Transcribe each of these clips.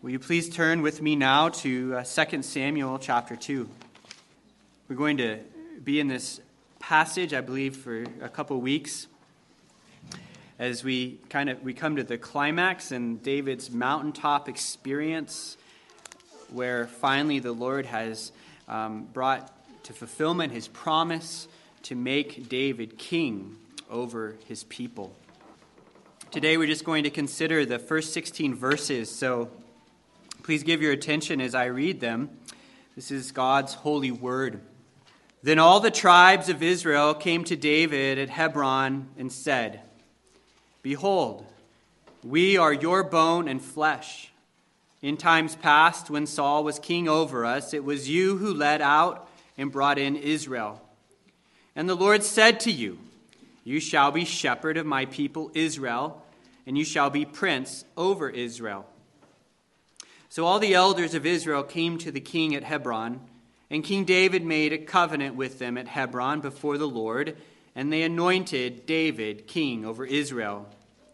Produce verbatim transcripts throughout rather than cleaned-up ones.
Will you please turn with me now to uh, Second Samuel chapter two. We're going to be in this passage, I believe, for a couple weeks as we kind of we come to the climax in David's mountaintop experience, where finally the Lord has um, brought to fulfillment his promise to make David king over his people. Today we're just going to consider the first sixteen verses, so please give your attention as I read them. This is God's holy word. Then all the tribes of Israel came to David at Hebron and said, "Behold, we are your bone and flesh. In times past, when Saul was king over us, it was you who led out and brought in Israel. And the Lord said to you, you shall be shepherd of my people Israel, and you shall be prince over Israel." So all the elders of Israel came to the king at Hebron, and King David made a covenant with them at Hebron before the Lord, and they anointed David king over Israel.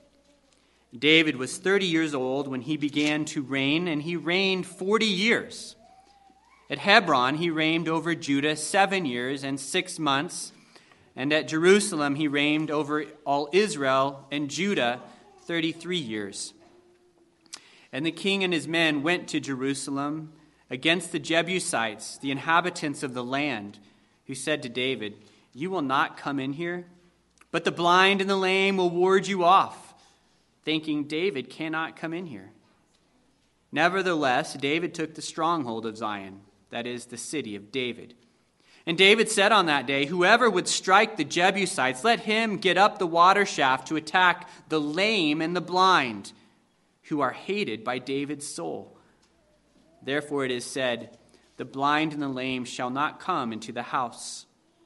David was thirty years old when he began to reign, and he reigned forty years. At Hebron he reigned over Judah seven years and six months, and at Jerusalem he reigned over all Israel and Judah thirty-three years. And the king and his men went to Jerusalem against the Jebusites, the inhabitants of the land, who said to David, "You will not come in here, but the blind and the lame will ward you off," thinking David cannot come in here. Nevertheless, David took the stronghold of Zion, that is, the city of David. And David said on that day, "Whoever would strike the Jebusites, let him get up the water shaft to attack the lame and the blind, who are hated by David's soul." Therefore it is said, "The blind and the lame shall not come into the house."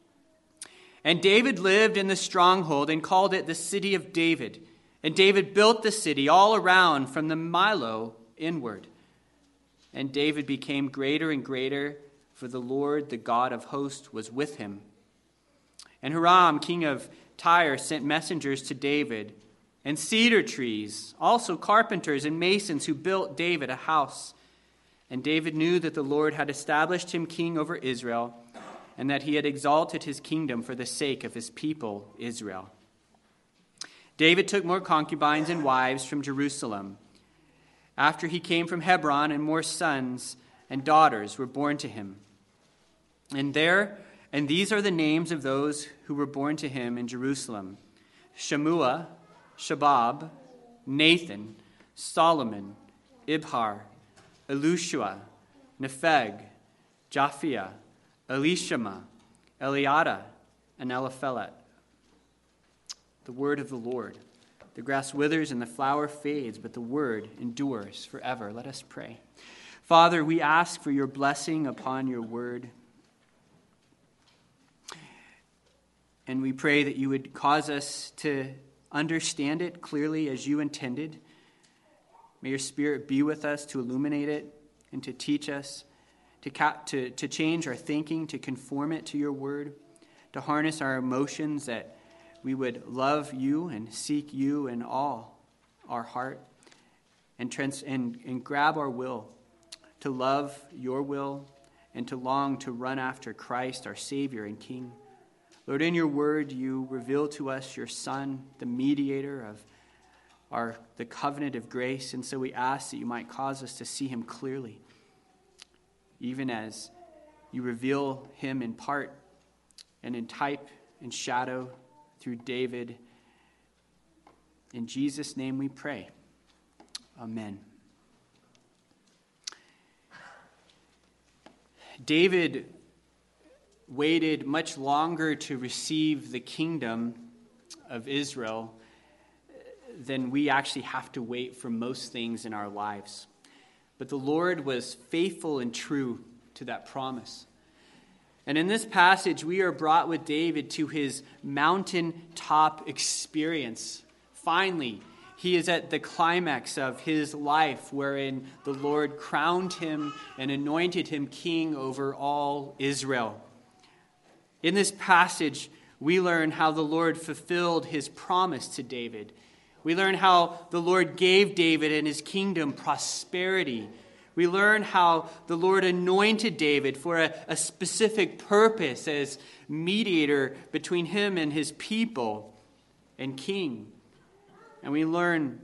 And David lived in the stronghold and called it the city of David. And David built the city all around from the Millo inward. And David became greater and greater, for the Lord, the God of hosts, was with him. And Hiram, king of Tyre, sent messengers to David, and cedar trees, also carpenters and masons who built David a house. And David knew that the Lord had established him king over Israel, and that he had exalted his kingdom for the sake of his people Israel. David took more concubines and wives from Jerusalem. After he came from Hebron, and more sons and daughters were born to him. And there, and these are the names of those who were born to him in Jerusalem: Shemua, Shabab, Nathan, Solomon, Ibhar, Elushua, Nepheg, Japhia, Elishama, Eliada, and Eliphelet. The word of the Lord. The grass withers and the flower fades, but the word endures forever. Let us pray. Father, we ask for your blessing upon your word. And we pray that you would cause us to understand it clearly as you intended. May your Spirit be with us to illuminate it and to teach us, to, ca- to, to change our thinking, to conform it to your word, to harness our emotions, that we would love you and seek you in all our heart, and, trans- and, and grab our will to love your will and to long to run after Christ, our Savior and King. Lord, in your word, you reveal to us your Son, the mediator of our the covenant of grace, and so we ask that you might cause us to see him clearly, even as you reveal him in part and in type and shadow through David. In Jesus' name we pray. Amen. David waited much longer to receive the kingdom of Israel than we actually have to wait for most things in our lives. But the Lord was faithful and true to that promise. And in this passage, we are brought with David to his mountaintop experience. Finally, he is at the climax of his life, wherein the Lord crowned him and anointed him king over all Israel. In this passage, we learn how the Lord fulfilled his promise to David We learn how the Lord gave David and his kingdom prosperity. We learn how the Lord anointed David for a, a specific purpose as mediator between him and his people and king. And we learn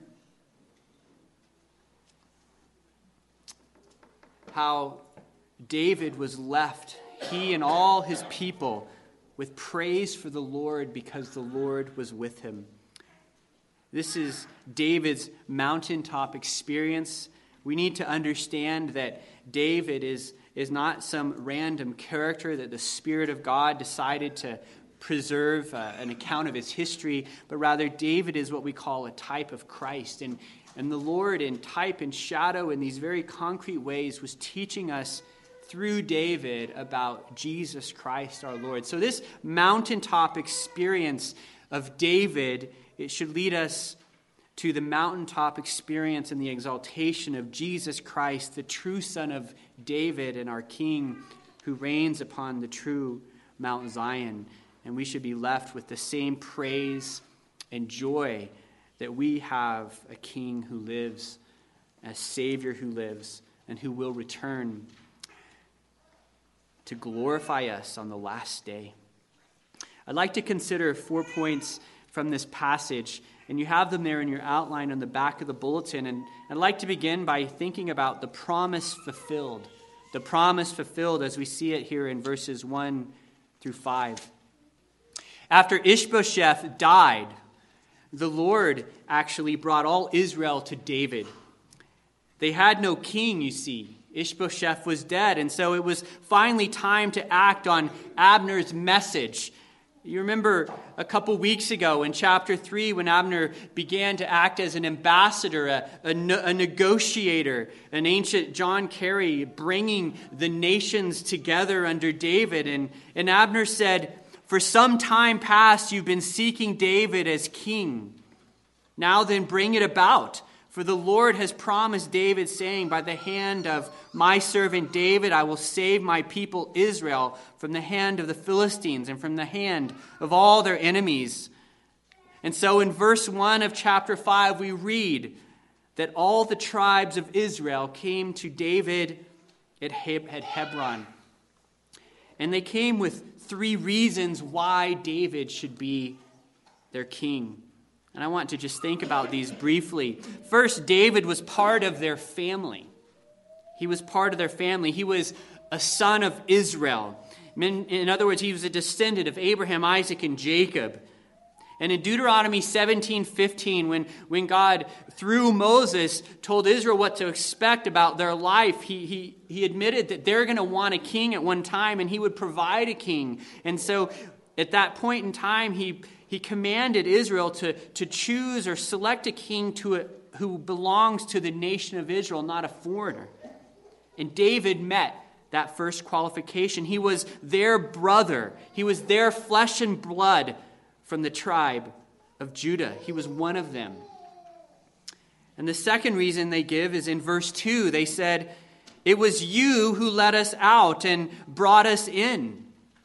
how David was left, he and all his people, with praise for the Lord because the Lord was with him. This is David's mountaintop experience. We need to understand that David is, is not some random character that the Spirit of God decided to preserve uh, an account of his history, but rather David is what we call a type of Christ. And, and the Lord, in type and shadow, in these very concrete ways, was teaching us through David about Jesus Christ our Lord. So this mountaintop experience of David, it should lead us to the mountaintop experience and the exaltation of Jesus Christ, the true Son of David and our King, who reigns upon the true Mount Zion. And we should be left with the same praise and joy that we have a King who lives, a Savior who lives, and who will return to glorify us on the last day. I'd like to consider four points from this passage, and you have them there in your outline on the back of the bulletin. And I'd like to begin by thinking about the promise fulfilled. The promise fulfilled as we see it here in verses one through five. After Ishbosheth died, the Lord actually brought all Israel to David. They had no king, you see. Ishbosheth was dead, and so it was finally time to act on Abner's message. You remember a couple weeks ago in chapter three when Abner began to act as an ambassador, a, a, a negotiator, an ancient John Kerry bringing the nations together under David. And, and Abner said, "For some time past you've been seeking David as king. Now then bring it about. For the Lord has promised David, saying, by the hand of my servant David, I will save my people Israel from the hand of the Philistines and from the hand of all their enemies." And so in verse one of chapter five, we read that all the tribes of Israel came to David at Hebron. And they came with three reasons why David should be their king. And I want to just think about these briefly. First, David was part of their family. He was part of their family. He was a son of Israel. In, in other words, he was a descendant of Abraham, Isaac, and Jacob. And in Deuteronomy seventeen fifteen, when, when God, through Moses, told Israel what to expect about their life, he, he, he admitted that they're going to want a king at one time, and he would provide a king. And so at that point in time, he... He commanded Israel to, to choose or select a king to a, who belongs to the nation of Israel, not a foreigner. And David met that first qualification. He was their brother. He was their flesh and blood from the tribe of Judah. He was one of them. And the second reason they give is in verse two. They said, "It was you who led us out and brought us in."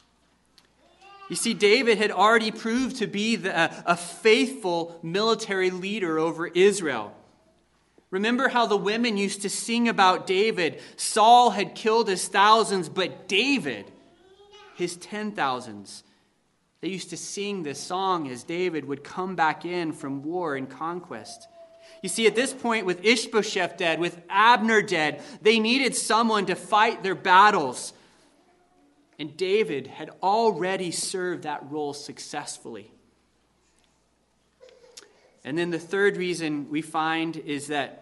You see, David had already proved to be the, a, a faithful military leader over Israel. Remember how the women used to sing about David. Saul had killed his thousands, but David, his ten thousands. They used to sing this song as David would come back in from war and conquest. You see, at this point, with Ishbosheth dead, with Abner dead, they needed someone to fight their battles. And David had already served that role successfully. And then the third reason we find is that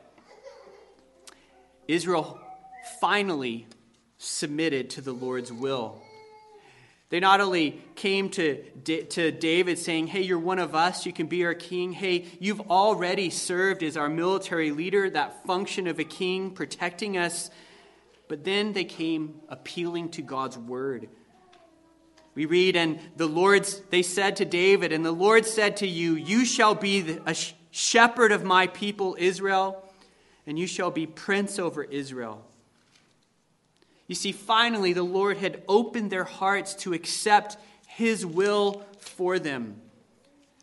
Israel finally submitted to the Lord's will. They not only came to, to David saying, "Hey, you're one of us, you can be our king. Hey, you've already served as our military leader, that function of a king, protecting us." But then they came appealing to God's word. We read, and the Lord, they said to David, "And the Lord said to you, you shall be a shepherd of my people Israel, and you shall be prince over Israel." You see, finally, the Lord had opened their hearts to accept his will for them.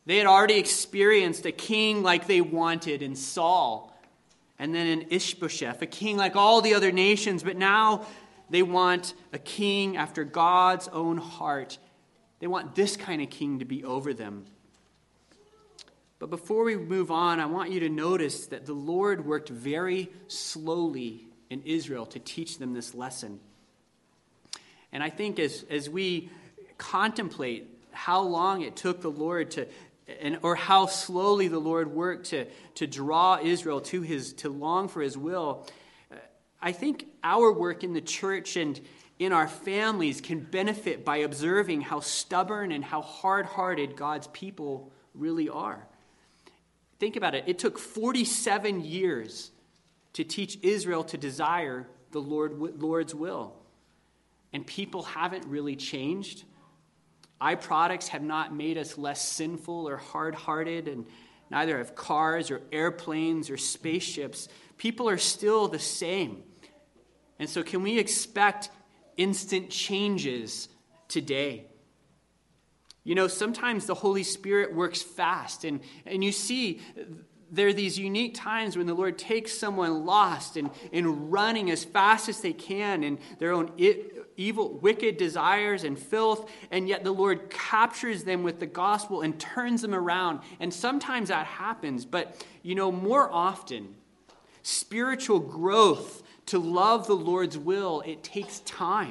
They had already experienced a king like they wanted in Saul, and then in Ishbosheth, a king like all the other nations, but now they want a king after God's own heart. They want this kind of king to be over them. But before we move on, I want you to notice that the Lord worked very slowly in Israel to teach them this lesson. And I think as, as we contemplate how long it took the Lord to, and or how slowly the Lord worked to, to draw Israel to his, to long for his will, I think our work in the church and in our families can benefit by observing how stubborn and how hard-hearted God's people really are. Think about it. It took forty-seven years to teach Israel to desire the Lord, Lord's will. And people haven't really changed. Eye products have not made us less sinful or hard-hearted, and neither have cars or airplanes or spaceships. People are still the same. And so can we expect instant changes today? You know, sometimes the Holy Spirit works fast, and, and you see there are these unique times when the Lord takes someone lost and, and running as fast as they can in their own evil, wicked desires and filth, and yet the Lord captures them with the gospel and turns them around. And sometimes that happens, but, you know, more often, spiritual growth to love the Lord's will, it takes time.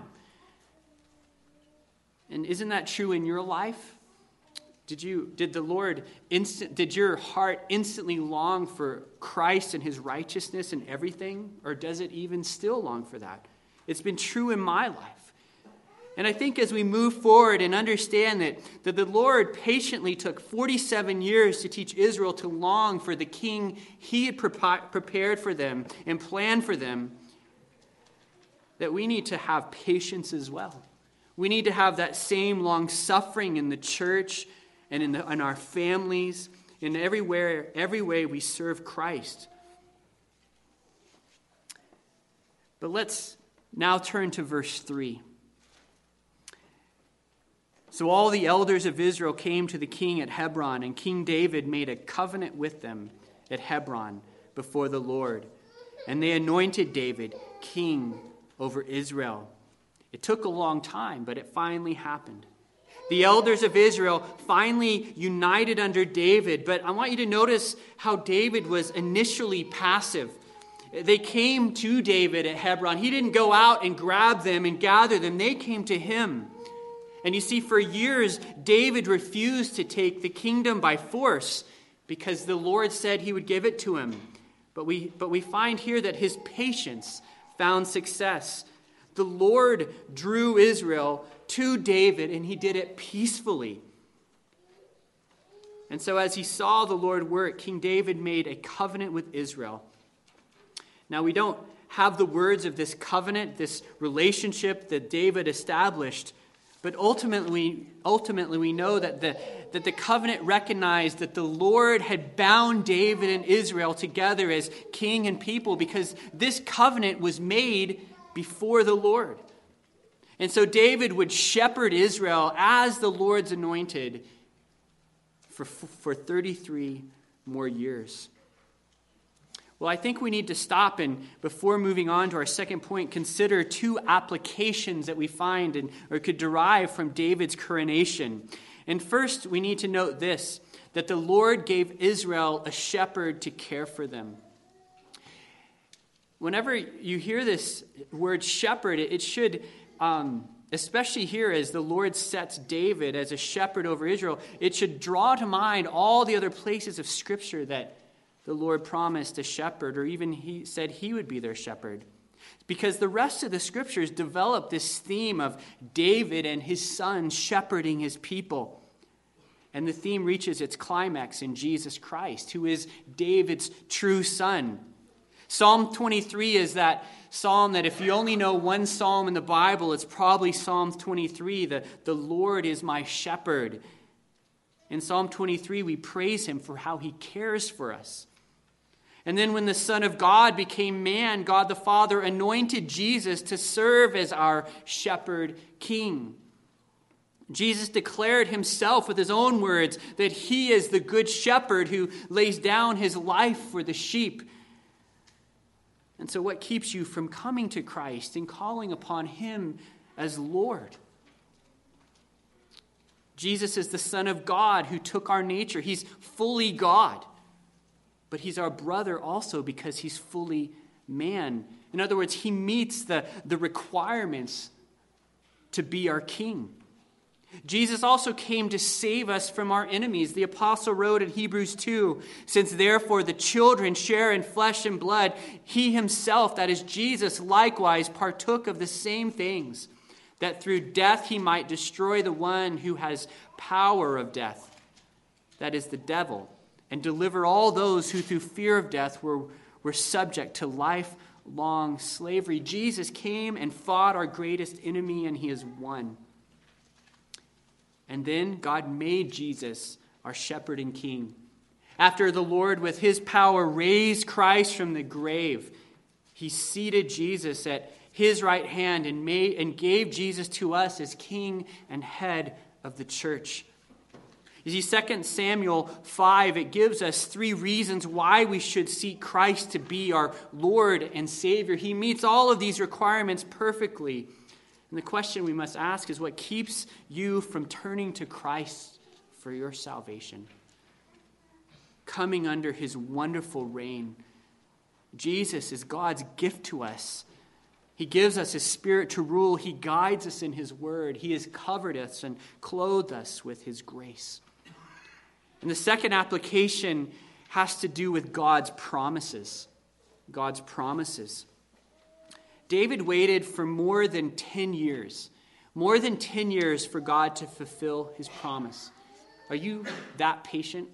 And isn't that true in your life? Did you, did the Lord, instant, did your heart instantly long for Christ and his righteousness and everything? Or does it even still long for that? It's been true in my life. And I think as we move forward and understand that, that the Lord patiently took forty-seven years to teach Israel to long for the king he had pre- prepared for them and planned for them, that we need to have patience as well. We need to have that same long suffering in the church and in, the, in our families, in everywhere, every way we serve Christ. But let's now turn to verse three. So all the elders of Israel came to the king at Hebron, and King David made a covenant with them at Hebron before the Lord. And they anointed David king over Israel. It took a long time, but it finally happened. The elders of Israel finally united under David, but I want you to notice how David was initially passive. They came to David at Hebron. He didn't go out and grab them and gather them. They came to him. And you see, for years, David refused to take the kingdom by force because the Lord said he would give it to him. But we, but we find here that his patience found success. The Lord drew Israel to David, and he did it peacefully. And so as he saw the Lord work, King David made a covenant with Israel. Now, we don't have the words of this covenant, this relationship that David established, but ultimately, ultimately we know that the, that the covenant recognized that the Lord had bound David and Israel together as king and people, because this covenant was made before the Lord. And so David would shepherd Israel as the Lord's anointed for, for thirty-three more years. Well, I think we need to stop and, before moving on to our second point, consider two applications that we find and or could derive from David's coronation. And first, we need to note this, that the Lord gave Israel a shepherd to care for them. Whenever you hear this word shepherd, it should, um, especially here as the Lord sets David as a shepherd over Israel, it should draw to mind all the other places of Scripture that the Lord promised a shepherd, or even he said he would be their shepherd. Because the rest of the Scriptures develop this theme of David and his son shepherding his people. And the theme reaches its climax in Jesus Christ, who is David's true son. Psalm twenty-three is that psalm that if you only know one psalm in the Bible, it's probably Psalm twenty-three, the, the Lord is my shepherd. In Psalm twenty-three, we praise him for how he cares for us. And then when the Son of God became man, God the Father anointed Jesus to serve as our shepherd king. Jesus declared himself with his own words that he is the good shepherd who lays down his life for the sheep. And so what keeps you from coming to Christ and calling upon him as Lord? Jesus is the Son of God who took our nature. He's fully God. But he's our brother also because he's fully man. In other words, he meets the, the requirements to be our king. Jesus also came to save us from our enemies. The apostle wrote in Hebrews two, "Since therefore the children share in flesh and blood, he himself, that is Jesus, likewise partook of the same things, that through death he might destroy the one who has power of death, that is the devil, and deliver all those who through fear of death were, were subject to lifelong slavery." Jesus came and fought our greatest enemy, and he has won. And then God made Jesus our shepherd and king. After the Lord, with his power, raised Christ from the grave, he seated Jesus at his right hand and made and gave Jesus to us as king and head of the church. You see, Second Samuel five, it gives us three reasons why we should seek Christ to be our Lord and Savior. He meets all of these requirements perfectly. And the question we must ask is, what keeps you from turning to Christ for your salvation? Coming under his wonderful reign. Jesus is God's gift to us. He gives us his Spirit to rule. He guides us in his word. He has covered us and clothed us with his grace. And the second application has to do with God's promises. God's promises. David waited for more than ten years, more than ten years for God to fulfill his promise. Are you that patient?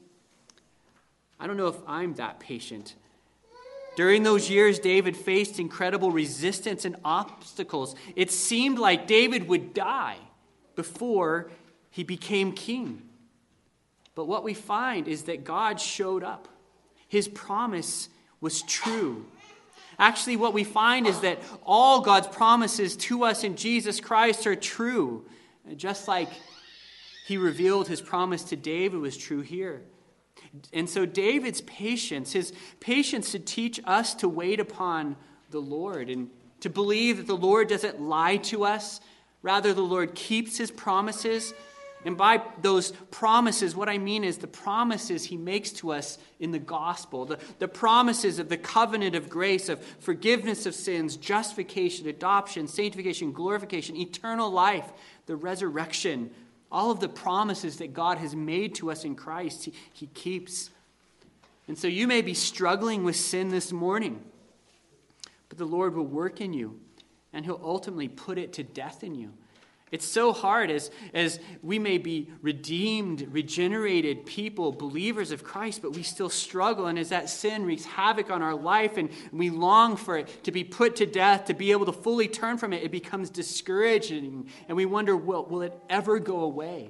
I don't know if I'm that patient. During those years, David faced incredible resistance and obstacles. It seemed like David would die before he became king. But what we find is that God showed up. His promise was true. Actually, what we find is that all God's promises to us in Jesus Christ are true. Just like he revealed his promise to David was true here. And so David's patience, his patience to teach us to wait upon the Lord and to believe that the Lord doesn't lie to us. Rather, the Lord keeps his promises. And by those promises, what I mean is the promises he makes to us in the gospel, the, the promises of the covenant of grace, of forgiveness of sins, justification, adoption, sanctification, glorification, eternal life, the resurrection, all of the promises that God has made to us in Christ, he, he keeps. And so you may be struggling with sin this morning, but the Lord will work in you, and he'll ultimately put it to death in you. It's so hard as, as we may be redeemed, regenerated people, believers of Christ, but we still struggle. And as that sin wreaks havoc on our life and we long for it to be put to death, to be able to fully turn from it, it becomes discouraging. And we wonder, will, will it ever go away?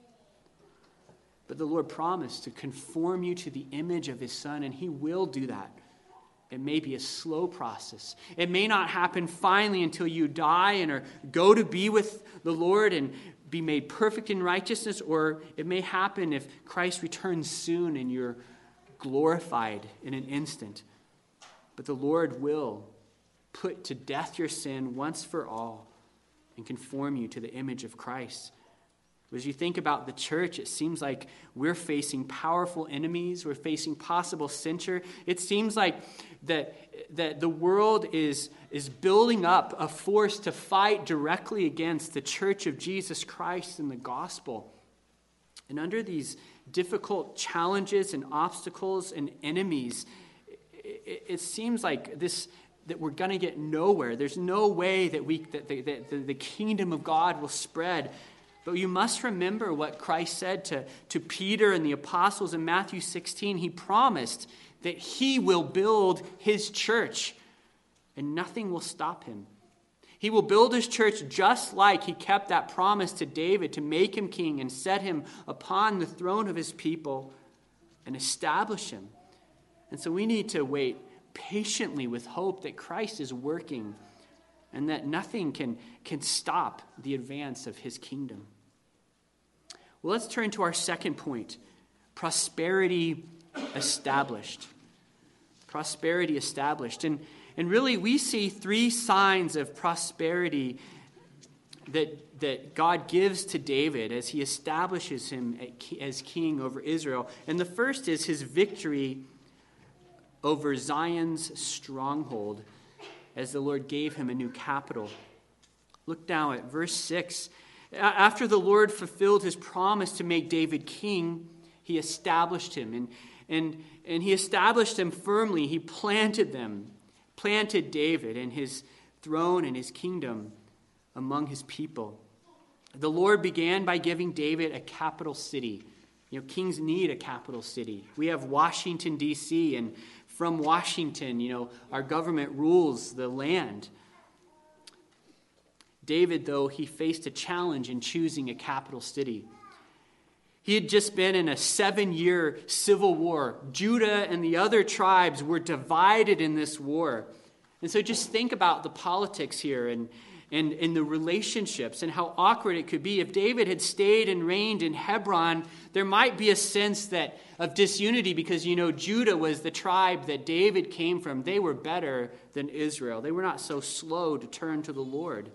But the Lord promised to conform you to the image of his Son, and he will do that. It may be a slow process. It may not happen finally until you die and or go to be with the Lord and be made perfect in righteousness, or it may happen if Christ returns soon and you're glorified in an instant. But the Lord will put to death your sin once for all and conform you to the image of Christ. As you think about the church, it seems like we're facing powerful enemies. We're facing possible censure. It seems like that, that the world is, is building up a force to fight directly against the church of Jesus Christ and the gospel. And under these difficult challenges and obstacles and enemies, it, it seems like this that we're going to get nowhere. There's no way that we that the, that the, the kingdom of God will spread. But you must remember what Christ said to, to Peter and the apostles in Matthew sixteen. He promised that he will build his church and nothing will stop him. He will build his church just like he kept that promise to David to make him king and set him upon the throne of his people and establish him. And so we need to wait patiently with hope that Christ is working and that nothing can, can stop the advance of his kingdom. Well, let's turn to our second point, prosperity established. Prosperity established. And, and really, we see three signs of prosperity that, that God gives to David as he establishes him as king over Israel. And the first is his victory over Zion's stronghold as the Lord gave him a new capital. Look now at verse six. After the Lord fulfilled his promise to make David king, he established him. And, and, and he established him firmly. He planted them, planted David and his throne and his kingdom among his people. The Lord began by giving David a capital city. You know, kings need a capital city. We have Washington, D C, and from Washington, you know, our government rules the land. David, though, he faced a challenge in choosing a capital city. He had just been in a seven-year civil war. Judah and the other tribes were divided in this war. And so just think about the politics here and, and, and the relationships and how awkward it could be. If David had stayed and reigned in Hebron, there might be a sense that of disunity because, you know, Judah was the tribe that David came from. They were better than Israel. They were not so slow to turn to the Lord.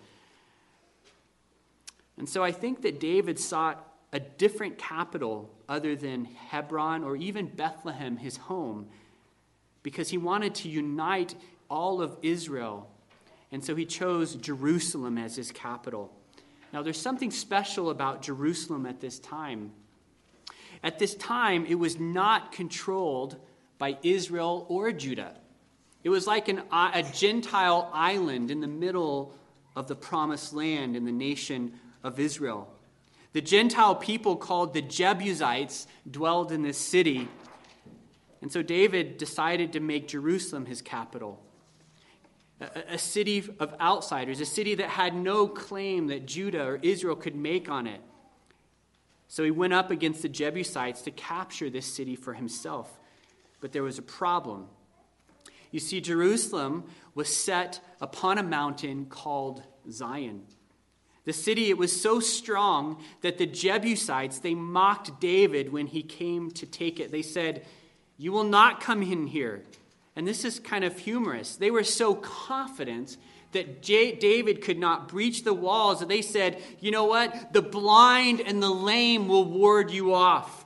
And so I think that David sought a different capital other than Hebron or even Bethlehem, his home, because he wanted to unite all of Israel. And so he chose Jerusalem as his capital. Now, there's something special about Jerusalem at this time. At this time, it was not controlled by Israel or Judah. It was like an, a Gentile island in the middle of the promised land in the nation of Israel. The Gentile people called the Jebusites dwelled in this city. And so David decided to make Jerusalem his capital. A, a city of outsiders, a city that had no claim that Judah or Israel could make on it. So he went up against the Jebusites to capture this city for himself. But there was a problem. You see, Jerusalem was set upon a mountain called Zion. The city, it was so strong that the Jebusites, they mocked David when he came to take it. They said, "You will not come in here." And this is kind of humorous. They were so confident that J- David could not breach the walls that they said, "You know what? The blind and the lame will ward you off."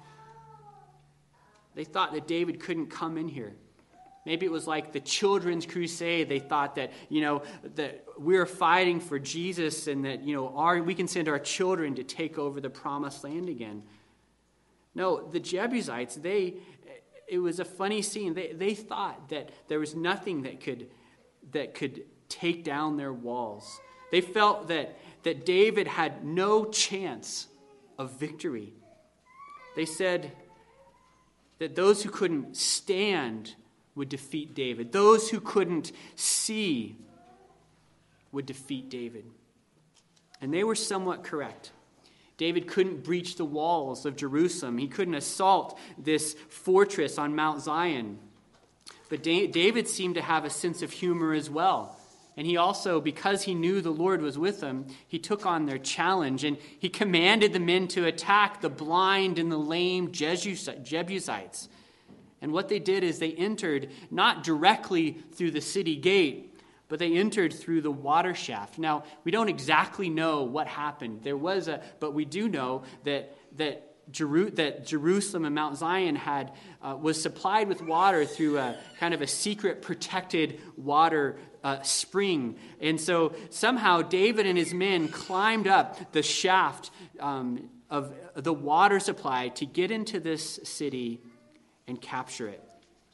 They thought that David couldn't come in here. Maybe it was like the Children's Crusade. They thought that, you know, that we're fighting for Jesus and that, you know, our, we can send our children to take over the promised land again. No, the Jebusites, they, it was a funny scene. They, they thought that there was nothing that could, that could take down their walls. They felt that, that David had no chance of victory. They said that those who couldn't stand would defeat David. Those who couldn't see would defeat David. And they were somewhat correct. David couldn't breach the walls of Jerusalem. He couldn't assault this fortress on Mount Zion. But David seemed to have a sense of humor as well. And he also, because he knew the Lord was with him, he took on their challenge and he commanded the men to attack the blind and the lame Jebusites. And what they did is they entered not directly through the city gate, but they entered through the water shaft. Now, we don't exactly know what happened. There was a, but we do know that that, Jeru, that Jerusalem and Mount Zion had uh, was supplied with water through a kind of a secret protected water uh, spring. And so somehow David and his men climbed up the shaft um, of the water supply to get into this city and capture it.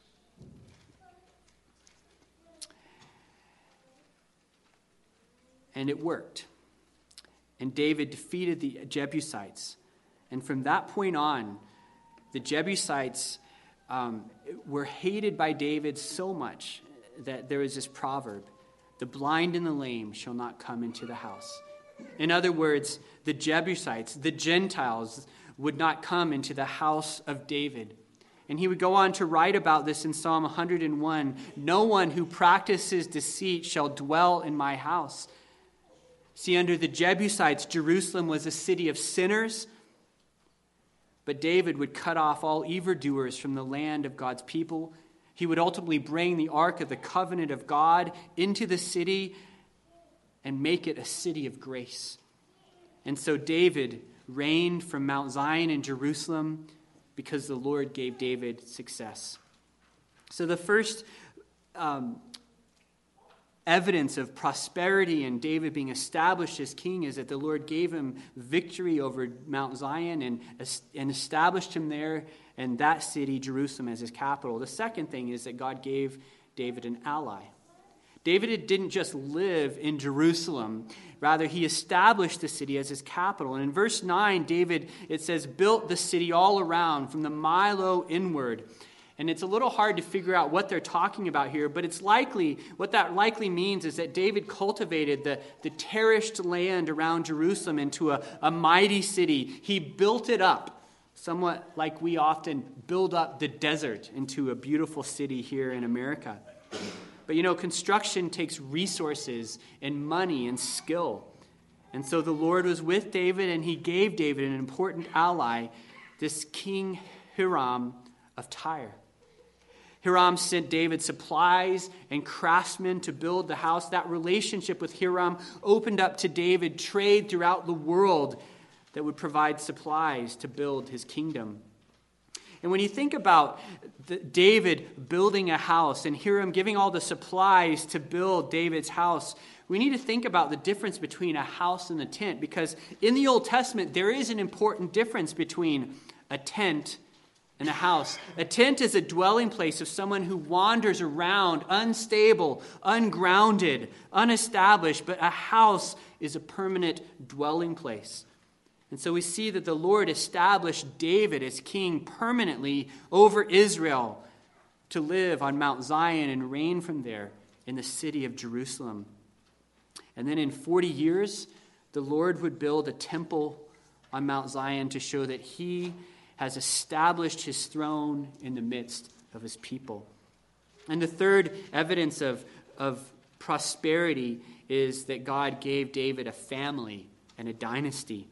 And it worked. And David defeated the Jebusites. And from that point on, the Jebusites um, were hated by David so much that there is this proverb, "The blind and the lame shall not come into the house." In other words, the Jebusites, the Gentiles, would not come into the house of David. And he would go on to write about this in Psalm one hundred one. "No one who practices deceit shall dwell in my house." See, under the Jebusites, Jerusalem was a city of sinners, But David would cut off all evildoers from the land of God's people. He would ultimately bring the Ark of the Covenant of God into the city and make it a city of grace. And so David reigned from Mount Zion in Jerusalem because the Lord gave David success. So the first um, evidence of prosperity and David being established as king is that the Lord gave him victory over Mount Zion and, and established him there and that city, Jerusalem, as his capital. The second thing is that God gave David an ally. David didn't just live in Jerusalem. Rather, he established the city as his capital. And in verse nine, David, it says, built the city all around from the Milo inward. And it's a little hard to figure out what they're talking about here, but it's likely, what that likely means is that David cultivated the, the terraced land around Jerusalem into a, a mighty city. He built it up, somewhat like we often build up the desert into a beautiful city here in America. But you know, construction takes resources and money and skill. And so the Lord was with David, and he gave David an important ally, this King Hiram of Tyre. Hiram sent David supplies and craftsmen to build the house. That relationship with Hiram opened up to David trade throughout the world that would provide supplies to build his kingdom. And when you think about the, David building a house and Hiram giving all the supplies to build David's house, we need to think about the difference between a house and a tent, because in the Old Testament, there is an important difference between a tent and a house. A tent is a dwelling place of someone who wanders around, unstable, ungrounded, unestablished, but a house is a permanent dwelling place. And so we see that the Lord established David as king permanently over Israel to live on Mount Zion and reign from there in the city of Jerusalem. And then in forty years, the Lord would build a temple on Mount Zion to show that he has established his throne in the midst of his people. And the third evidence of, of prosperity is that God gave David a family and a dynasty.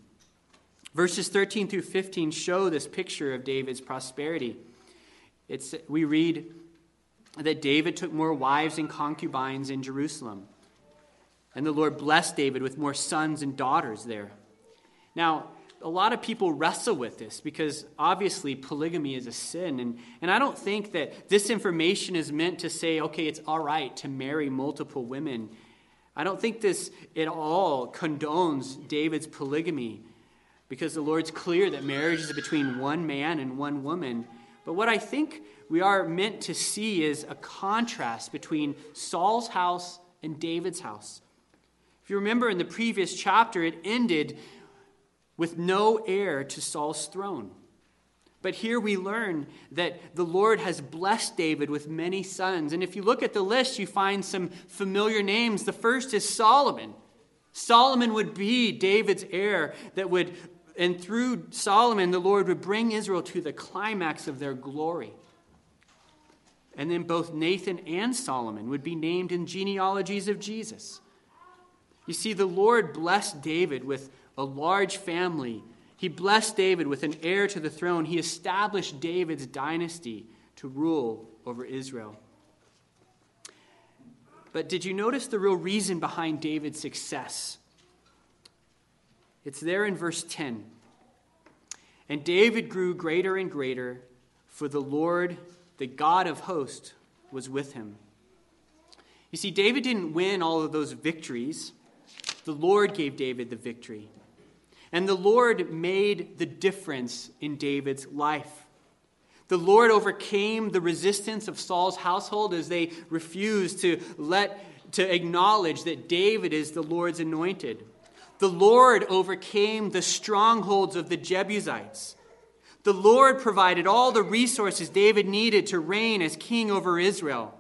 Verses thirteen through fifteen show this picture of David's prosperity. It's, we read that David took more wives and concubines in Jerusalem, and the Lord blessed David with more sons and daughters there. Now, a lot of people wrestle with this because obviously polygamy is a sin. And, and I don't think that this information is meant to say, okay, it's all right to marry multiple women. I don't think this at all condones David's polygamy, because the Lord's clear that marriage is between one man and one woman. But what I think we are meant to see is a contrast between Saul's house and David's house. If you remember in the previous chapter, it ended with no heir to Saul's throne. But here we learn that the Lord has blessed David with many sons. And if you look at the list, you find some familiar names. The first is Solomon. Solomon would be David's heir that would, and through Solomon, the Lord would bring Israel to the climax of their glory. And then both Nathan and Solomon would be named in genealogies of Jesus. You see, the Lord blessed David with a large family. He blessed David with an heir to the throne. He established David's dynasty to rule over Israel. But did you notice the real reason behind David's success? It's there in verse ten. And David grew greater and greater, for the Lord, the God of hosts, was with him. You see, David didn't win all of those victories. The Lord gave David the victory. And the Lord made the difference in David's life. The Lord overcame the resistance of Saul's household as they refused to let to acknowledge that David is the Lord's anointed. The Lord overcame the strongholds of the Jebusites. The Lord provided all the resources David needed to reign as king over Israel.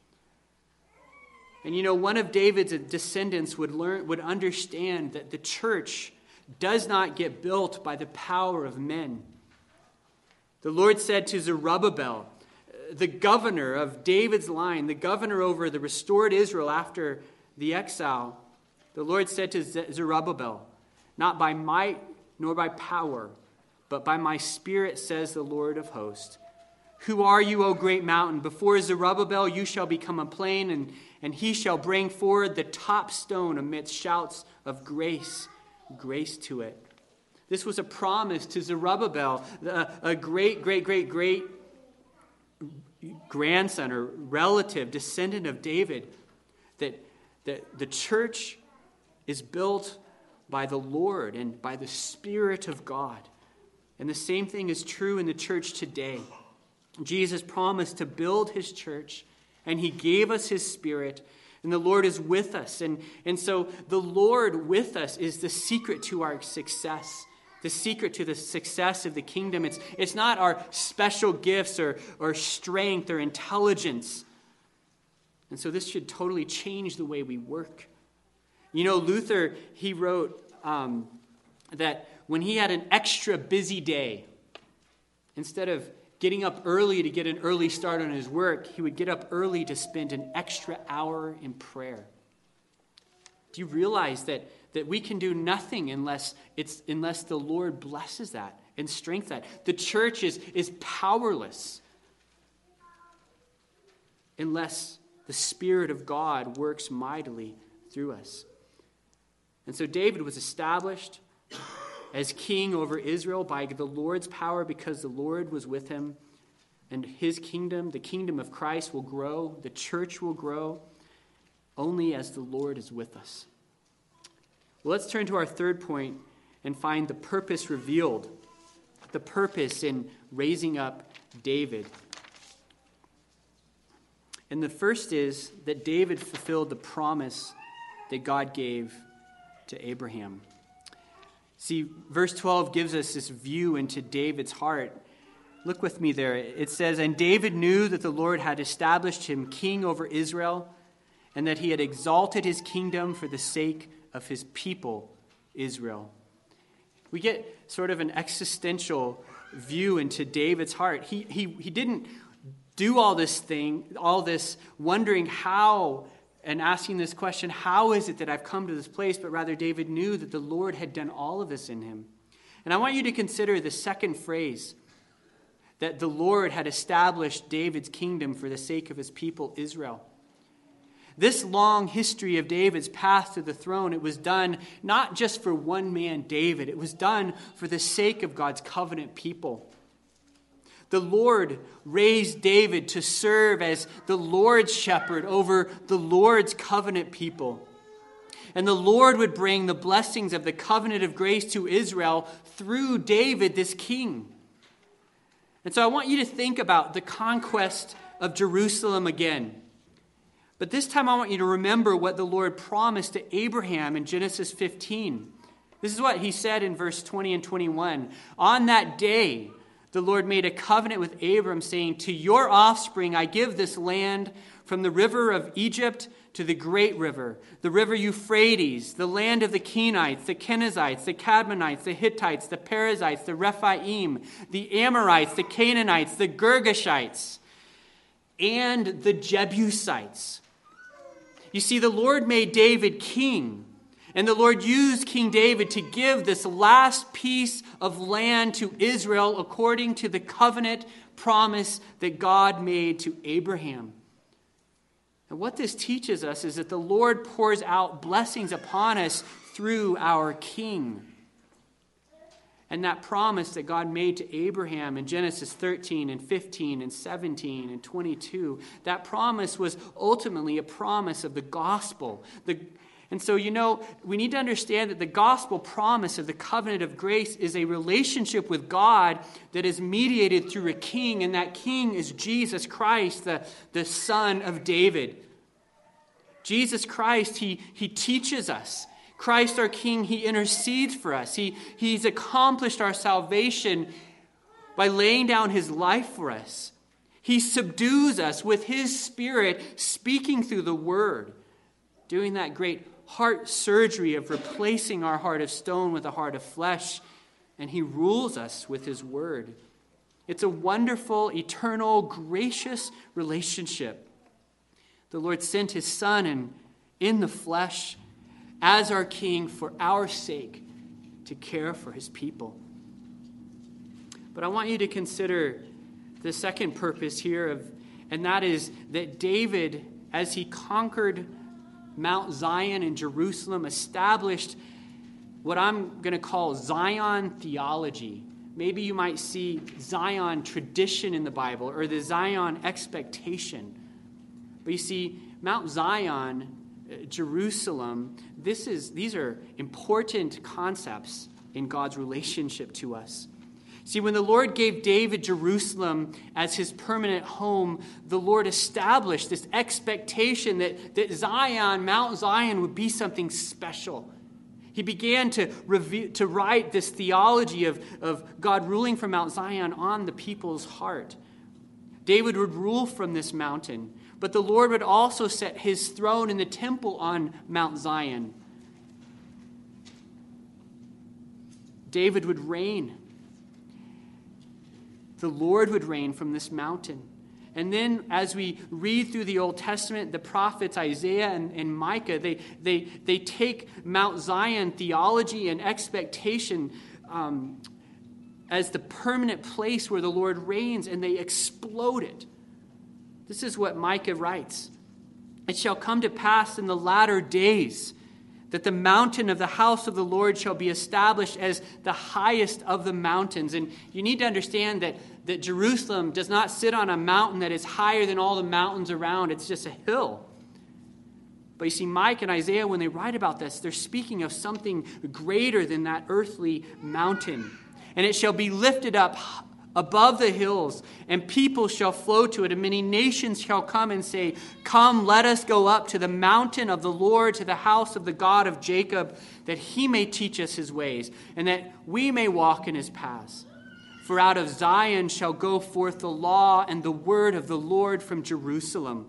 And you know, one of David's descendants would learn, would understand that the church does not get built by the power of men. The Lord said to Zerubbabel, the governor of David's line, the governor over the restored Israel after the exile, the Lord said to Zerubbabel, not by might nor by power, but by my Spirit, says the Lord of hosts. Who are you, O great mountain? Before Zerubbabel you shall become a plain, and, and he shall bring forward the top stone amidst shouts of grace, grace to it. This was a promise to Zerubbabel, a, a great, great, great, great grandson or relative, descendant of David, that, that the church is built by the Lord and by the Spirit of God. And the same thing is true in the church today. Jesus promised to build his church, and he gave us his Spirit, and the Lord is with us. And, and so the Lord with us is the secret to our success, the secret to the success of the kingdom. It's, it's not our special gifts or, or strength or intelligence. And so this should totally change the way we work. You know, Luther, he wrote um, that when he had an extra busy day, instead of getting up early to get an early start on his work, he would get up early to spend an extra hour in prayer. Do you realize that, that we can do nothing unless it's unless the Lord blesses that and strengthens that? The church is, is powerless unless the Spirit of God works mightily through us. And so David was established as king over Israel by the Lord's power because the Lord was with him. And his kingdom, the kingdom of Christ, will grow. The church will grow only as the Lord is with us. Well, let's turn to our third point and find the purpose revealed. The purpose in raising up David. And the first is that David fulfilled the promise that God gave to Abraham. See, verse twelve gives us this view into David's heart. Look with me there. It says, "And David knew that the Lord had established him king over Israel, and that he had exalted his kingdom for the sake of his people, Israel." We get sort of an existential view into David's heart. He, he, he didn't do all this thing, all this wondering how and asking this question, how is it that I've come to this place? But rather, David knew that the Lord had done all of this in him. And I want you to consider the second phrase, that the Lord had established David's kingdom for the sake of his people, Israel. This long history of David's path to the throne, it was done not just for one man, David. It was done for the sake of God's covenant people. The Lord raised David to serve as the Lord's shepherd over the Lord's covenant people. And the Lord would bring the blessings of the covenant of grace to Israel through David, this king. And so I want you to think about the conquest of Jerusalem again. But this time I want you to remember what the Lord promised to Abraham in Genesis fifteen. This is what he said in verse twenty and twenty-one. "On that day, the Lord made a covenant with Abram, saying, 'To your offspring I give this land, from the river of Egypt to the great river, the river Euphrates, the land of the Kenites, the Kenizzites, the Cadmonites, the Hittites, the Perizzites, the Rephaim, the Amorites, the Canaanites, the Girgashites, and the Jebusites.'" You see, the Lord made David king. And the Lord used King David to give this last piece of land to Israel according to the covenant promise that God made to Abraham. And what this teaches us is that the Lord pours out blessings upon us through our King. And that promise that God made to Abraham in Genesis thirteen and fifteen and seventeen and twenty-two, that promise was ultimately a promise of the gospel. The And so, you know, we need to understand that the gospel promise of the covenant of grace is a relationship with God that is mediated through a king, and that king is Jesus Christ, the, the Son of David. Jesus Christ, he, he teaches us. Christ our King, he intercedes for us. He, he's accomplished our salvation by laying down his life for us. He subdues us with his Spirit, speaking through the word, doing that great heart surgery of replacing our heart of stone with a heart of flesh, and he rules us with his word. It's a wonderful, eternal, gracious relationship. The Lord sent his Son in, in the flesh as our King for our sake to care for his people. But I want you to consider the second purpose here, of, and that is that David, as he conquered Mount Zion and Jerusalem, established what I'm going to call Zion theology. Maybe you might see Zion tradition in the Bible, or the Zion expectation. But you see, Mount Zion, Jerusalem, this is these are important concepts in God's relationship to us. See, when the Lord gave David Jerusalem as his permanent home, the Lord established this expectation that, that Zion, Mount Zion, would be something special. He began to, review, to write this theology of, of God ruling from Mount Zion on the people's heart. David would rule from this mountain, but the Lord would also set his throne in the temple on Mount Zion. David would reign. The Lord would reign from this mountain. And then as we read through the Old Testament, the prophets Isaiah and, and Micah, they, they, they take Mount Zion theology and expectation um, as the permanent place where the Lord reigns, and they explode it. This is what Micah writes. It shall come to pass in the latter days that the mountain of the house of the Lord shall be established as the highest of the mountains. And you need to understand that, that Jerusalem does not sit on a mountain that is higher than all the mountains around. It's just a hill. But you see, Mike and Isaiah, when they write about this, they're speaking of something greater than that earthly mountain. And it shall be lifted up above the hills, and people shall flow to it, and many nations shall come and say, come, let us go up to the mountain of the Lord, to the house of the God of Jacob, that he may teach us his ways, and that we may walk in his paths. For out of Zion shall go forth the law and the word of the Lord from Jerusalem.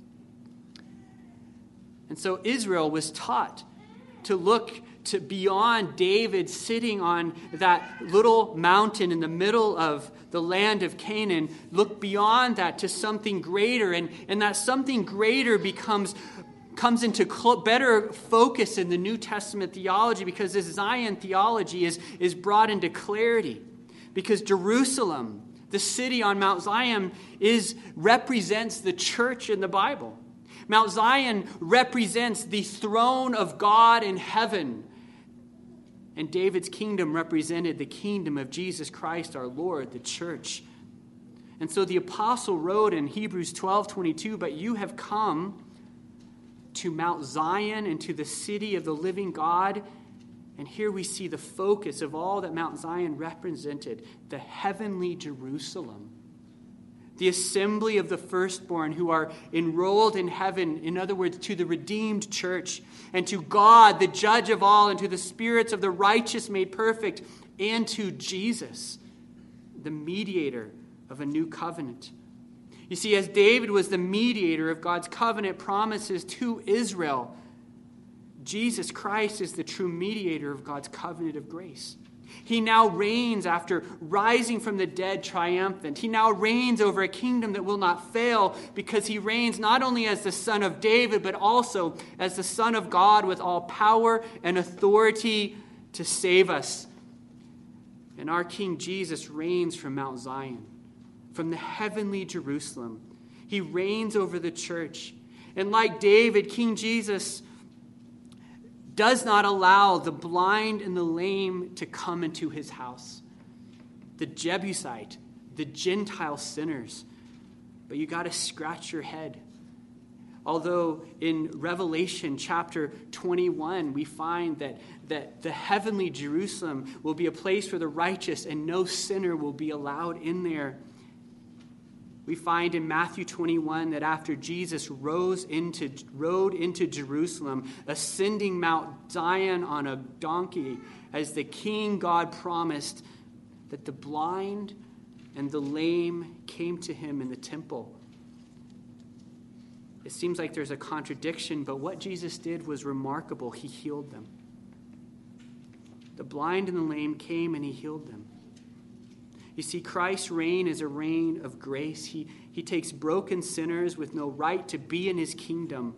And so Israel was taught to look to beyond David sitting on that little mountain in the middle of the land of Canaan, look beyond that to something greater, and, and that something greater becomes comes into cl- better focus in the New Testament theology, because this Zion theology is, is brought into clarity. Because Jerusalem, the city on Mount Zion, is represents the church in the Bible. Mount Zion represents the throne of God in heaven. And David's kingdom represented the kingdom of Jesus Christ, our Lord, the church. And so the apostle wrote in Hebrews twelve twenty-two, but you have come to Mount Zion and to the city of the living God. And here we see the focus of all that Mount Zion represented, the heavenly Jerusalem. The assembly of the firstborn who are enrolled in heaven, in other words, to the redeemed church, and to God, the judge of all, and to the spirits of the righteous made perfect, and to Jesus, the mediator of a new covenant. You see, as David was the mediator of God's covenant promises to Israel, Jesus Christ is the true mediator of God's covenant of grace. He now reigns after rising from the dead triumphant. He now reigns over a kingdom that will not fail, because he reigns not only as the Son of David, but also as the Son of God with all power and authority to save us. And our King Jesus reigns from Mount Zion, from the heavenly Jerusalem. He reigns over the church. And like David, King Jesus does not allow the blind and the lame to come into his house. The Jebusite, the Gentile sinners. But you got to scratch your head. Although in Revelation chapter twenty-one, we find that, that the heavenly Jerusalem will be a place for the righteous, and no sinner will be allowed in there. We find in Matthew twenty-one that after Jesus rose into, rode into Jerusalem, ascending Mount Zion on a donkey, as the King God promised, that the blind and the lame came to him in the temple. It seems like there's a contradiction, but what Jesus did was remarkable. He healed them. The blind and the lame came and he healed them. You see, Christ's reign is a reign of grace. He, he takes broken sinners with no right to be in his kingdom,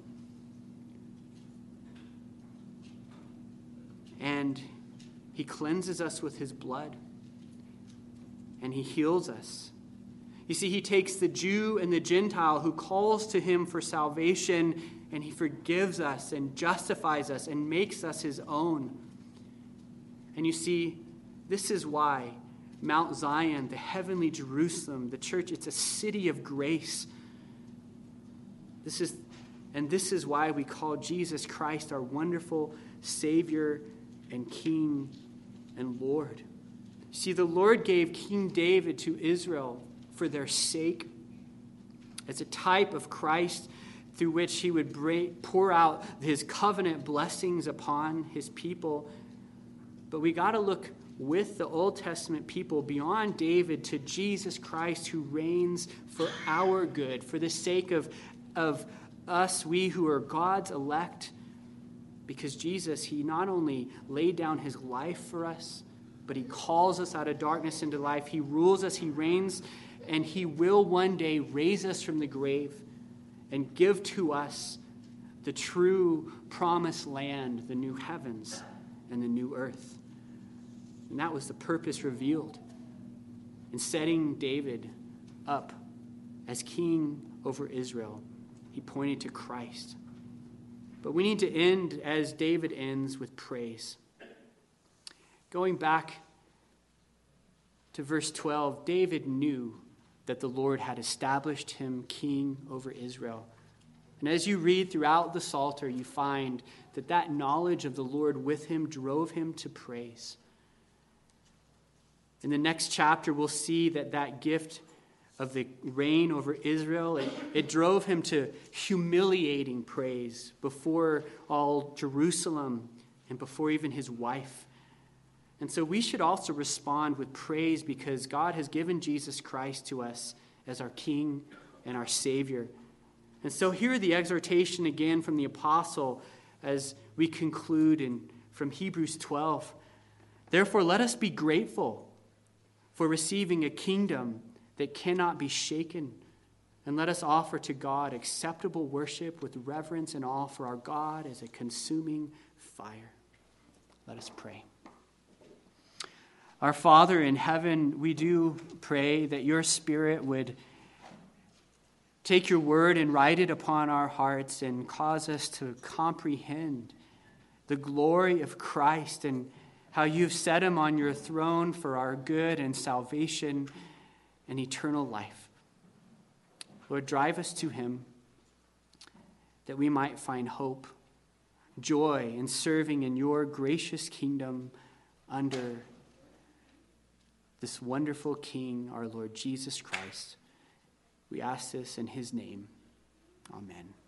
and he cleanses us with his blood. and he heals us. You see, he takes the Jew and the Gentile who calls to him for salvation, and he forgives us and justifies us and makes us his own. And you see, this is why Mount Zion, the heavenly Jerusalem, the church, it's a city of grace. This is, and this is why we call Jesus Christ our wonderful Savior and King and Lord. See, the Lord gave King David to Israel for their sake, as a type of Christ through which he would break, pour out his covenant blessings upon his people. But we got to look with the Old Testament people beyond David to Jesus Christ, who reigns for our good, for the sake of, of us, we who are God's elect. Because Jesus, he not only laid down his life for us, but he calls us out of darkness into life. He rules us, he reigns, and he will one day raise us from the grave and give to us the true promised land, the new heavens and the new earth. And that was the purpose revealed in setting David up as king over Israel. He pointed to Christ. But we need to end as David ends, with praise. Going back to verse twelve, David knew that the Lord had established him king over Israel. And as you read throughout the Psalter, you find that that knowledge of the Lord with him drove him to praise. In the next chapter, we'll see that that gift of the reign over Israel, it, it drove him to humiliating praise before all Jerusalem and before even his wife. And so we should also respond with praise because God has given Jesus Christ to us as our King and our Savior. And so hear the exhortation again from the apostle as we conclude in from Hebrews twelve. Therefore, let us be grateful for receiving a kingdom that cannot be shaken, and let us offer to God acceptable worship with reverence and awe, for our God is a consuming fire. Let us pray. Our Father in heaven, we do pray that your Spirit would take your word and write it upon our hearts and cause us to comprehend the glory of Christ and how you've set him on your throne for our good and salvation and eternal life. Lord, drive us to him that we might find hope, joy in serving in your gracious kingdom under this wonderful King, our Lord Jesus Christ. We ask this in his name. Amen.